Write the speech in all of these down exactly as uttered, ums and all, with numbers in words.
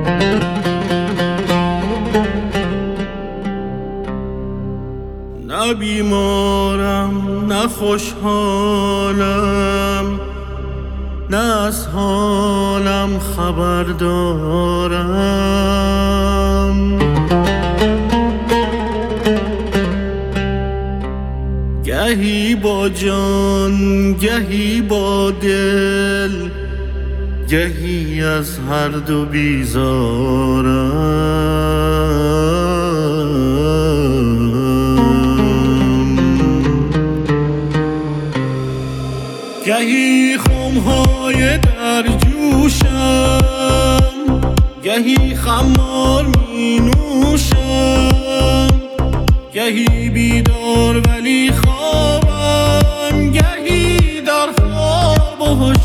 نه بیمارم نه خوشحالم، نه از حالم خبر دارم. گهی با جان گهی با دل، گهی از هر دو بیزارم. گهی خمهای در جوشم، گهی خمار می نوشم، گهی بیدار ولی خوابم، گهی در خواب و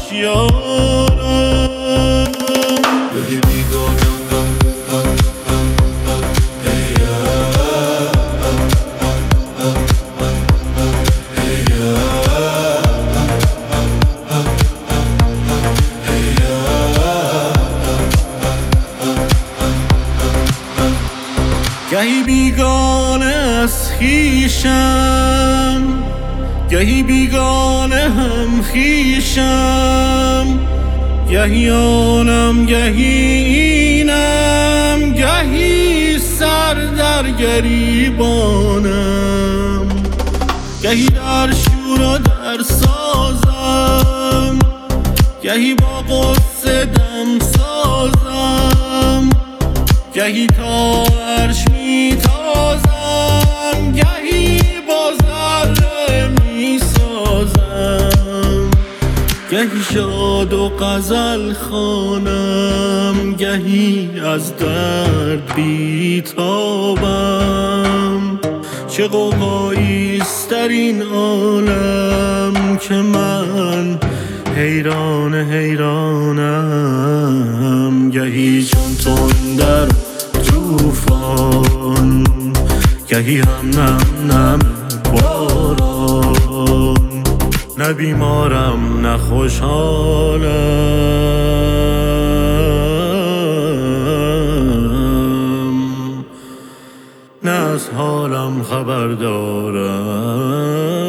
هوشیارم. گهی بیگانم گهی بیگانه از خویشم، گهی بیگانه هم خویشم، گهی آنم گهی اینم، گهی سر در گریبانم. گهی در شور و در سازم، گهی با غصه دم سازم، گهی تا عرش می تازم، گهی با ذره می سازم. گهی شاد و غزل خوانم، گهی از درد بی تابم. چه غوغاییست در این عالم که من حیران حیرانم. گهی چون تندر طوفان، گهی هم نم نم باران. نه بیمارم نه خوشحالم، نه از حالم خبر دارم.